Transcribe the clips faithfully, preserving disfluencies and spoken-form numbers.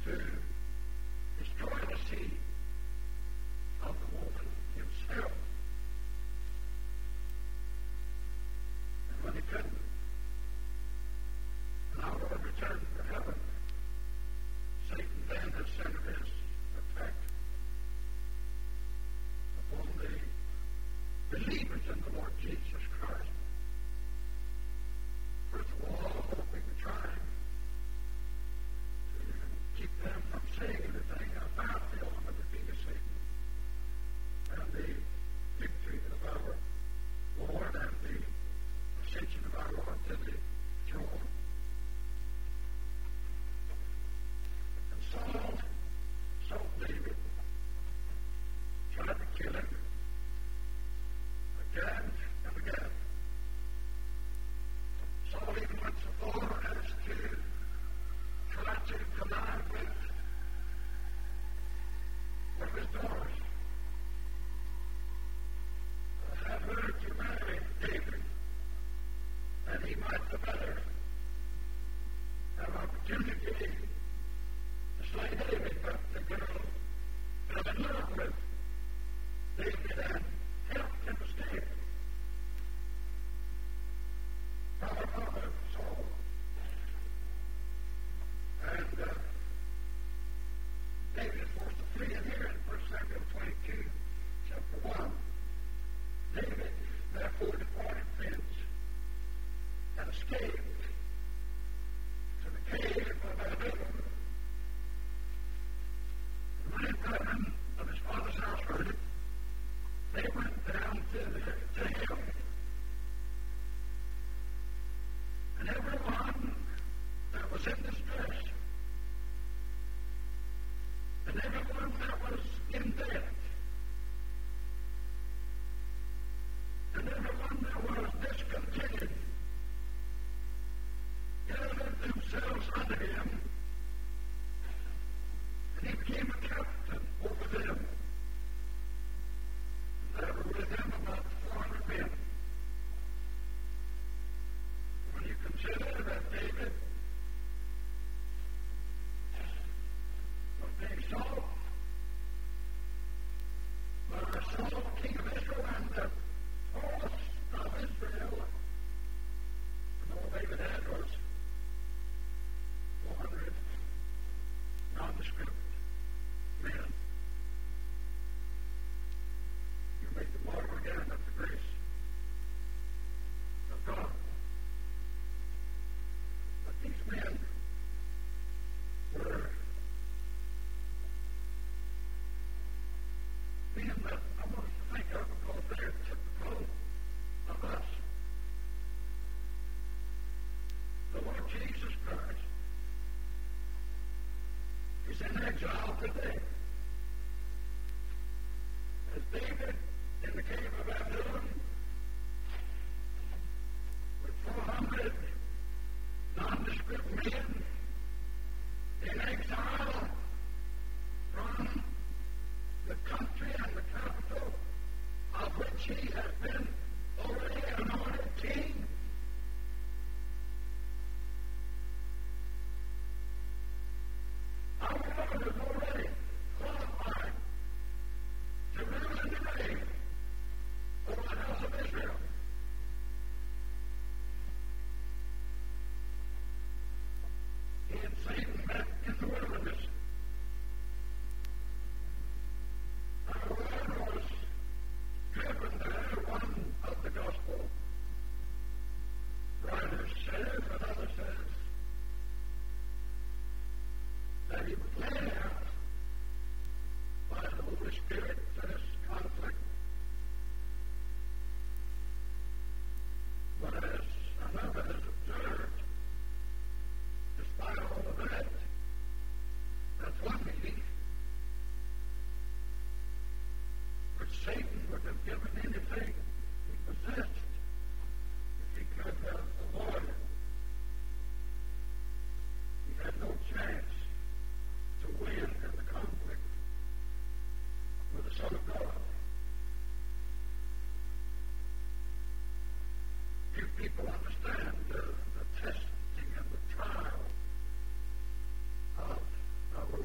to destroy the seed of the woman himself. And when he couldn't, and our Lord returned to heaven, Satan then has centered his attack upon the believers in the Lord Jesus Christ. First of all, hoping to try to keep them from saying anything about the ultimate defeat of Satan and the victory of our Lord and the ascension of our Lord to the throne. And Saul, Saul David, tried to kill him again and again. Saul even went so far as to try to connive with one of his daughters. Uh, have her to marry David, and he might the better have an opportunity to slay David, but the girl fell in love with David and helped him escape from her father, Saul. And uh, David is forced to flee, and here in First Samuel twenty-two, chapter one, David therefore departed thence and escaped to the cave of Adullam. And when his brethren of his father's house heard it, they went down to, the, to him. And everyone that was in distress, and everyone that was in debt, and everyone that was discontented, gathered themselves unto him, and he became a captain over them. And there were with him about four hundred men. When you consider that David was being sought by Saul, king of Israel, and the force of Israel, and all David had was four hundred nondescript men. You make the marvel again of the grace of God. But these men were men that I want us to think of because they're typical of us. The Lord Jesus Christ is in exile today. As David in the cave of Adullam with four hundred nondescript men in exile from the country and the capital of which he has been already anointed king. Our Lord is already qualified to rule and to reign over the house of Israel. He and Satan met in the wilderness. Our Lord was driven there. One of the gospel writers says, another says, that he was led out by the Holy Spirit to this conflict. But as another has observed, despite all of that, that's one meaning which Satan would have given anything he possessed if he could have avoided. He had no chance to win in the conflict with the Son of God. Few people understand the, the testing and the trial of our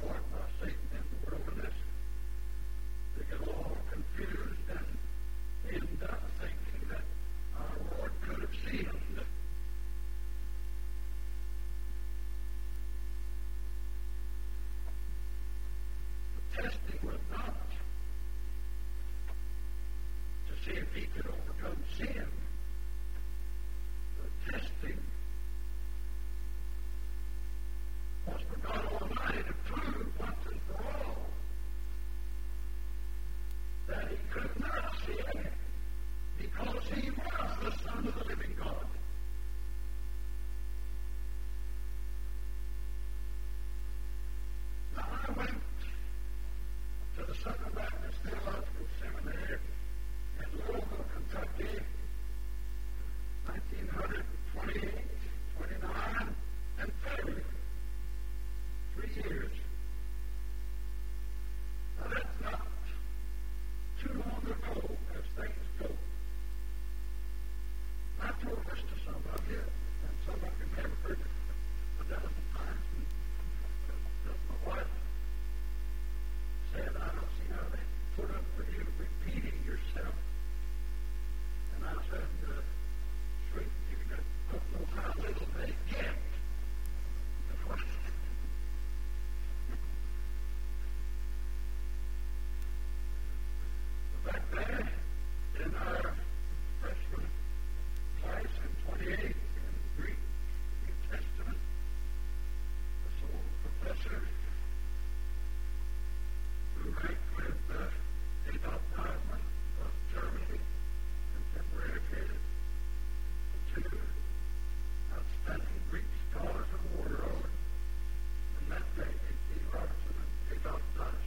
testing was not to see if he could overcome sin. The testing was for God Almighty to prove once and for all that he could not sin because he was the Son of the living God. Now, I went to the Southern Baptist Theological Seminary in Louisville, Kentucky, nineteen twenty-eight, twenty-nine, and thirty. Three years. Now, that's not too long ago as things go. I told this to some of you, and some of you may have heard it a dozen times. And my wife said, I don't see how they put up with you repeating yourself. And I said, uh, sweet, you don't know how little they get. Back there in our freshman class in twenty-eight in Greek New Testament, this old professor who ranked with uh, Adolf Eichmann of Germany, contemporary educated, the two outstanding Greek scholars of the world, and that day, A T Robertson and Adolf Eichmann.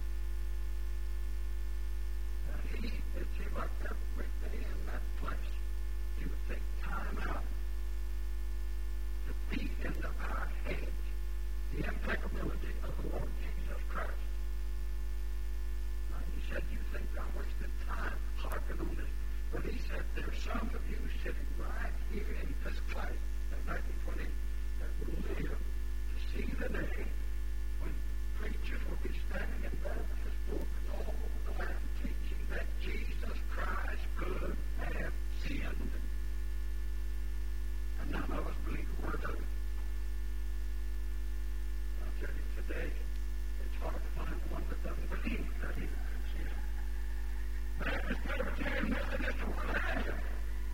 He, it seemed like every day in that place, he would take time out to beat into our heads the impeccability of the Lord Jesus Christ. Now, he said, you think I wasted time harping on this. But he said, there's some of you sitting right here in this class in nineteen twenty that will live to see the day when preachers will be standing in Baptist pulpits all over the land teaching that Jesus Christ could have sinned. And none of us believe a word of it. I'll tell you today, it's hard to find one that doesn't believe that he could sin. Baptist, Presbyterian, Methodist, or what have you.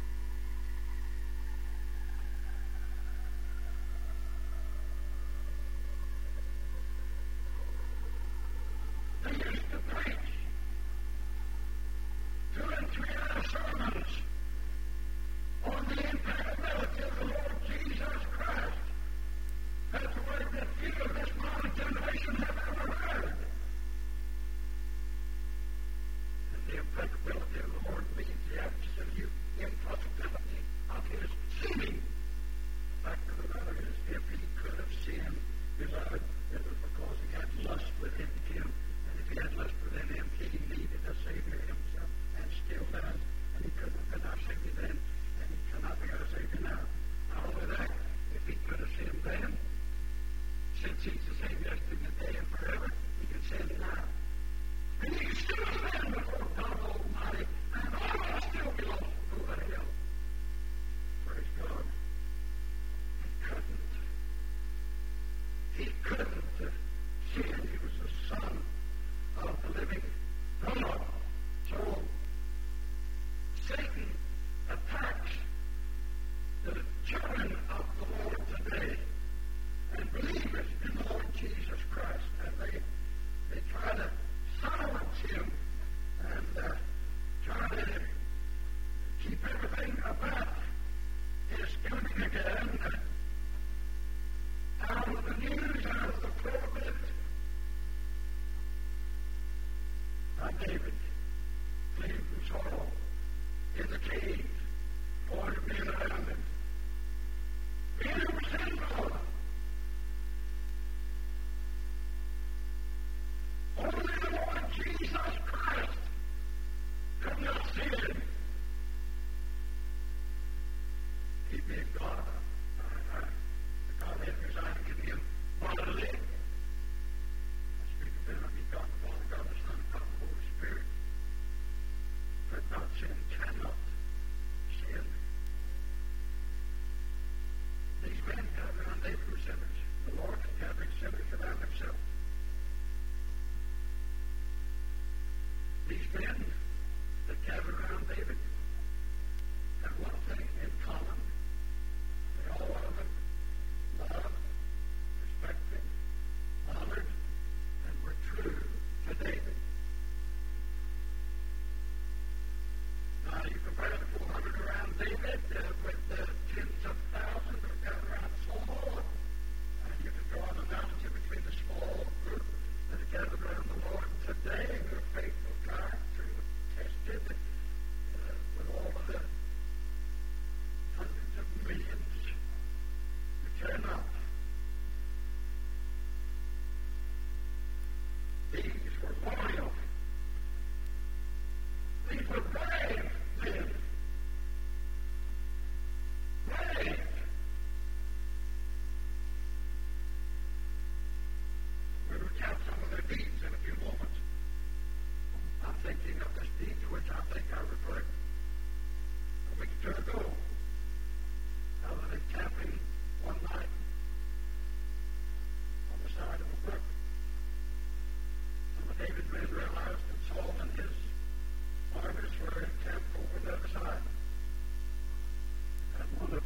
They used to preach two and three hour sermons on the impeccability of the Lord Jesus Christ. That's the way that few of this modern generation have ever heard. And the impeccability of the Lord means the absolute impossibility of his sinning. The fact of the matter is, if he could have sinned, beloved, it was because he had lust within him. And if he had lust within him, he needed a Savior himself, and still does. And he couldn't have been our Savior then, and he cannot be our Savior now. Not only that, if he could have sinned then, since he's the same yesterday, today, and forever, he can sin now. And he can still